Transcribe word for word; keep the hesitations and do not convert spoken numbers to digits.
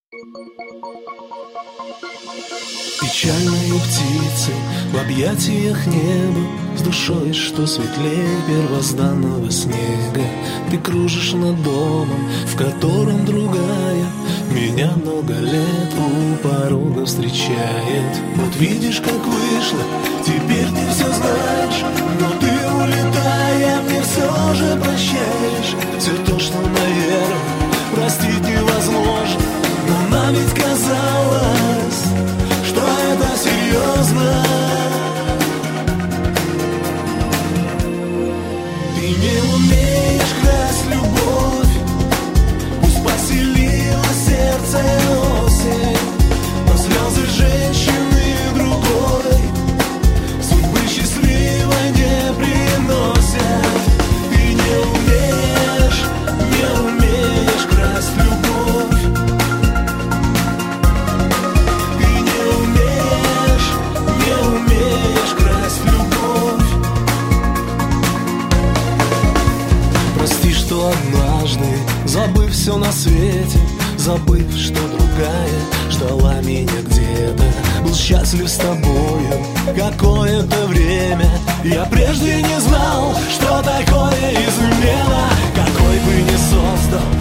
Печальные птицы в объятиях неба, с душой, что светлее первозданного снега. Ты кружишь над домом, в котором другая меня много лет у порога встречает. Вот видишь, как вышло, теперь ты все знаешь, но ты, улетая, мне все же прощаешь. Все то, что, наверное, простить невозможно, но нам ведь казалось, что это серьезно. Ты не умеешь красть любовь, пусть поселила сердце осень, но слезы женщины другой судьбы счастливой не приносят. Ты не умеешь, не умеешь красть любовь. Ты не умеешь, не умеешь красть любовь. Прости, что однажды, забыв все на свете, забыв, что другая ждала меня где-то, был счастлив с тобою какое-то время. Я прежде не знал, что такое измена. Какой бы ни создал